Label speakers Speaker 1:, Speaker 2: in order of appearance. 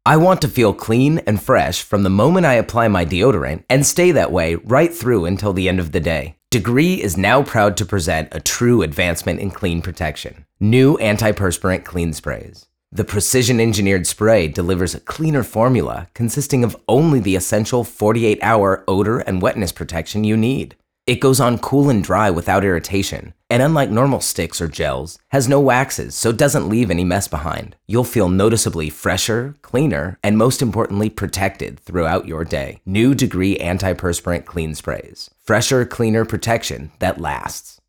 Speaker 1: I want to feel clean and fresh from the moment I apply my deodorant and stay that way right through until the end of the day. Degree is now proud to present a true advancement in clean protection. New antiperspirant clean sprays. The precision-engineered spray delivers a cleaner formula consisting of only the essential 48-hour odor and wetness protection you need. It goes on cool and dry without irritation, and unlike normal sticks or gels, has no waxes so it doesn't leave any mess behind. You'll feel noticeably fresher, cleaner, and most importantly protected throughout your day. New Degree antiperspirant clean sprays. Fresher, cleaner protection that lasts.